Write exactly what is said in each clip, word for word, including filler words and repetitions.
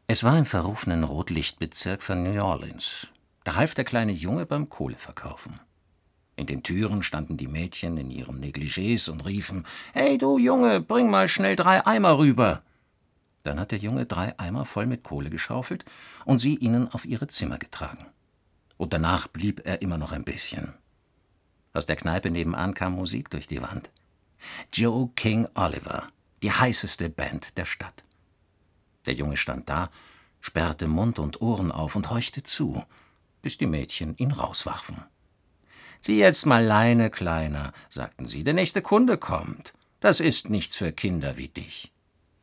Es war im verrufenen Rotlichtbezirk von New Orleans. Da half der kleine Junge beim Kohleverkaufen. In den Türen standen die Mädchen in ihren Negligés und riefen: »Hey, du Junge, bring mal schnell drei Eimer rüber!« Dann hat der Junge drei Eimer voll mit Kohle geschaufelt und sie ihnen auf ihre Zimmer getragen. Und danach blieb er immer noch ein bisschen. Aus der Kneipe nebenan kam Musik durch die Wand. Joe King Oliver, die heißeste Band der Stadt. Der Junge stand da, sperrte Mund und Ohren auf und horchte zu, bis die Mädchen ihn rauswarfen. »Zieh jetzt mal Leine, Kleiner«, sagten sie, »der nächste Kunde kommt. Das ist nichts für Kinder wie dich.«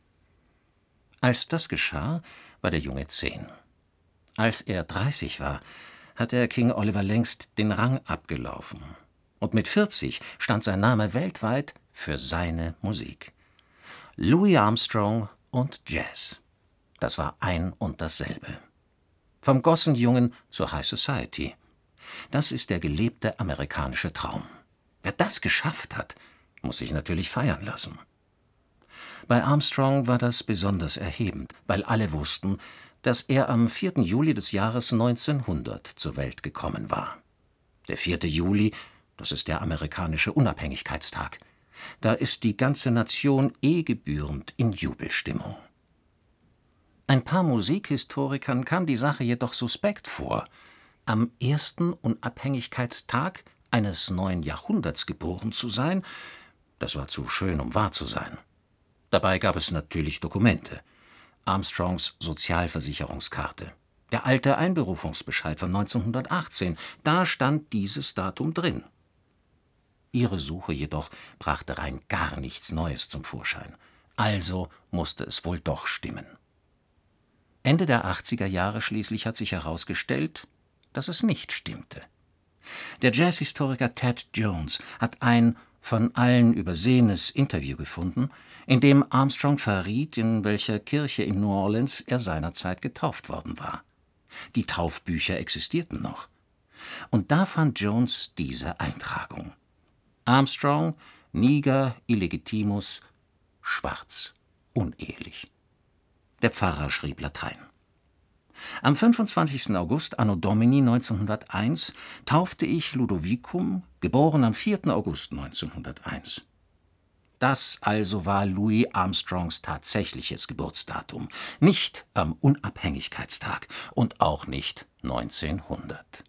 Als das geschah, war der Junge zehn. Als er dreißig war, hatte King Oliver längst den Rang abgelaufen. Und mit vierzig stand sein Name weltweit für seine Musik. Louis Armstrong und Jazz. Das war ein und dasselbe. Vom Gossenjungen zur High Society. Das ist der gelebte amerikanische Traum. Wer das geschafft hat, muss sich natürlich feiern lassen. Bei Armstrong war das besonders erhebend, weil alle wussten, dass er am vierten Juli des Jahres neunzehnhundert zur Welt gekommen war. Der vierte Juli, das ist der amerikanische Unabhängigkeitstag. Da ist die ganze Nation eh gebührend in Jubelstimmung. Ein paar Musikhistorikern kam die Sache jedoch suspekt vor. Am ersten Unabhängigkeitstag eines neuen Jahrhunderts geboren zu sein, das war zu schön, um wahr zu sein. Dabei gab es natürlich Dokumente. Armstrongs Sozialversicherungskarte. Der alte Einberufungsbescheid von neunzehnhundertachtzehn, da stand dieses Datum drin. Ihre Suche jedoch brachte rein gar nichts Neues zum Vorschein. Also musste es wohl doch stimmen. Ende der achtziger Jahre schließlich hat sich herausgestellt, dass es nicht stimmte. Der Jazzhistoriker Ted Jones hat ein von allen übersehenes Interview gefunden, in dem Armstrong verriet, in welcher Kirche in New Orleans er seinerzeit getauft worden war. Die Taufbücher existierten noch. Und da fand Jones diese Eintragung: Armstrong, niger illegitimus, schwarz, unehelich. Der Pfarrer schrieb Latein. Am fünfundzwanzigsten August anno Domini neunzehnhunderteins taufte ich Ludovicum, geboren am vierten August neunzehnhunderteins. Das also war Louis Armstrongs tatsächliches Geburtsdatum, nicht am Unabhängigkeitstag und auch nicht neunzehnhundert.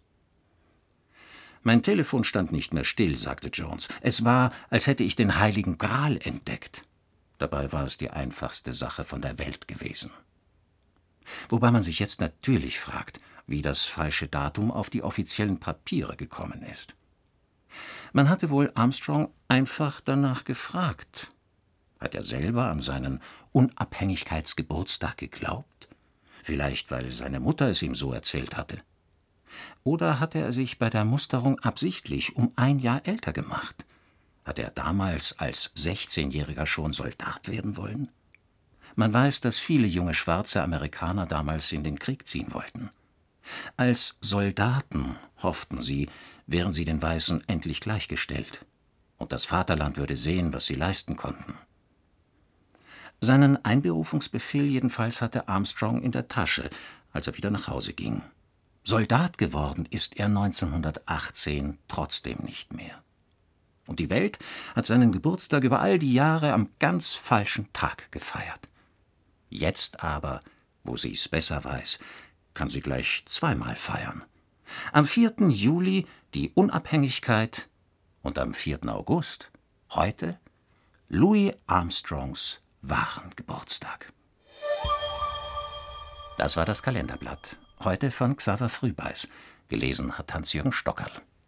Mein Telefon stand nicht mehr still, sagte Jones. Es war, als hätte ich den Heiligen Gral entdeckt. Dabei war es die einfachste Sache von der Welt gewesen. Wobei man sich jetzt natürlich fragt, wie das falsche Datum auf die offiziellen Papiere gekommen ist. Man hatte wohl Armstrong einfach danach gefragt. Hat er selber an seinen Unabhängigkeitsgeburtstag geglaubt? Vielleicht, weil seine Mutter es ihm so erzählt hatte. Oder hatte er sich bei der Musterung absichtlich um ein Jahr älter gemacht? Hatte er damals als sechzehnjähriger schon Soldat werden wollen? Man weiß, dass viele junge schwarze Amerikaner damals in den Krieg ziehen wollten. Als Soldaten hofften sie, wären sie den Weißen endlich gleichgestellt. Und das Vaterland würde sehen, was sie leisten konnten. Seinen Einberufungsbefehl jedenfalls hatte Armstrong in der Tasche, als er wieder nach Hause ging. Soldat geworden ist er neunzehnhundertachtzehn trotzdem nicht mehr. Und die Welt hat seinen Geburtstag über all die Jahre am ganz falschen Tag gefeiert. Jetzt aber, wo sie es besser weiß, kann sie gleich zweimal feiern. Am vierten Juli die Unabhängigkeit und am vierten August, heute, Louis Armstrongs wahren Geburtstag. Das war das Kalenderblatt, heute von Xaver Frühbeiß. Gelesen hat Hans-Jürgen Stockerl.